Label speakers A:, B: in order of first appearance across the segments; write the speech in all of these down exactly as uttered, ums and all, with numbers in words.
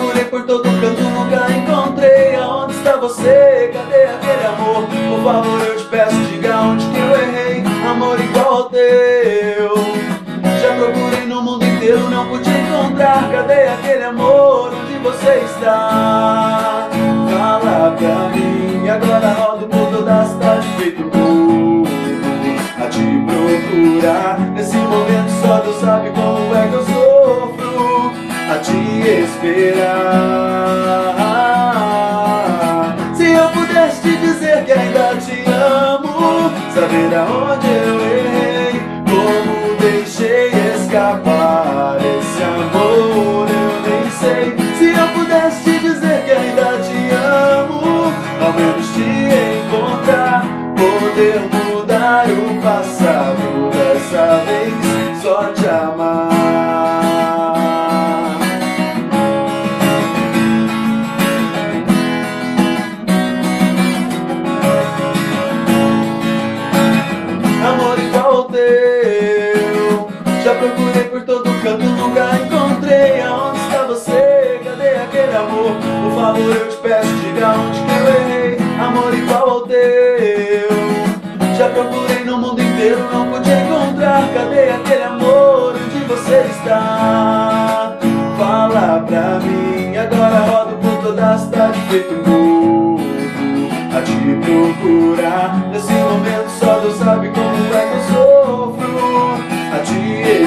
A: procurei por todo canto, nunca encontrei. Aonde está você? Cadê aquele amor? Por favor, eu te peço, diga onde que eu errei. Amor igual ao teu, já procurei no mundo inteiro, não pude encontrar. Cadê aquele amor? Onde você está? Fala pra mim, agora rodo por toda a cidade feito louco a te procurar. Nesse momento só Deus sabe como é que eu sofro a te esperar. Se eu pudesse te dizer que ainda te amo, saber aonde eu errei, como deixei escapar esse amor, eu nem sei. Se eu pudesse te dizer que ainda te amo, ao menos te encontrar, poder mudar o passado, dessa vez só te amar. Amor igual ao teu, já procurei por todo canto, nunca encontrei. Aonde está você? Cadê aquele amor? Por favor, eu te peço, diga onde que eu errei. Amor igual ao teu, já procurei no mundo inteiro, não pude encontrar. Cadê aquele amor? Onde você está? Fala pra mim, agora rodo por toda a cidade feito louco a te procurar. Nesse momento só Deus sabe como é que eu sofro a te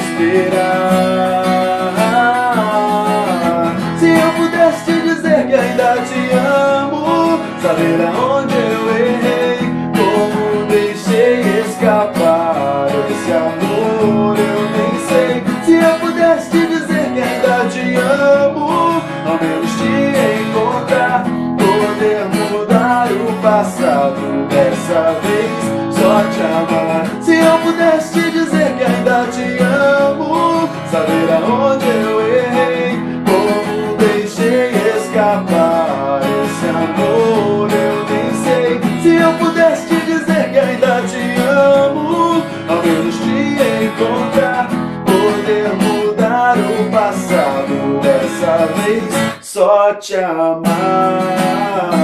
A: esperar. Se eu pudesse te dizer que ainda te amo, saber aonde eu errei, como deixei escapar esse amor, eu nem sei. Se eu pudesse te dizer que ainda te amo, ao menos te encontrar, poder mudar o passado, dessa vez só te amar. Se eu pudesse te dizer que ainda te amo, saber aonde eu errei, como deixei escapar esse amor, eu nem sei. Se eu pudesse te dizer que ainda te amo, ao menos te encontrar, poder mudar o passado, dessa vez só te amar.